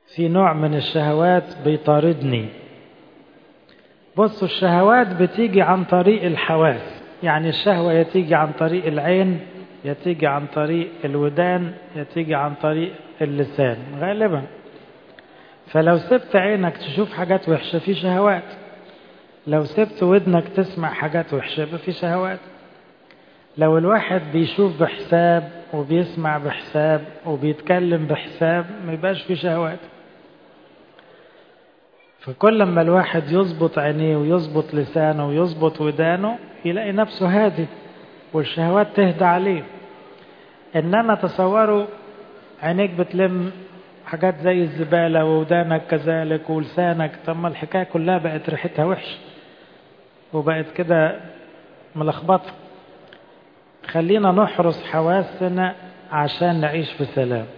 في نوع من الشهوات بيطاردني. بصوا، الشهوات بتيجي عن طريق الحواس، يعني الشهوة يتيجي عن طريق العين، يتيجي عن طريق الودان، يتيجي عن طريق اللسان غالبا. فلو سبت عينك تشوف حاجات وحشة في شهوات، لو سبت ودنك تسمع حاجات وحشة في شهوات. لو الواحد بيشوف بحساب وبيسمع بحساب وبيتكلم بحساب ما يبقاش في شهوات. فكل ما الواحد يظبط عينيه ويظبط لسانه ويظبط ودانه يلاقي نفسه هادي والشهوات تهدى عليه. إنما تصوروا عينيك بتلم حاجات زي الزبالة وودانك كذلك ولسانك، طب ما الحكاية كلها بقت ريحتها وحش وبقت كده ملخبطة. خلينا نحرس حواسنا عشان نعيش في سلام.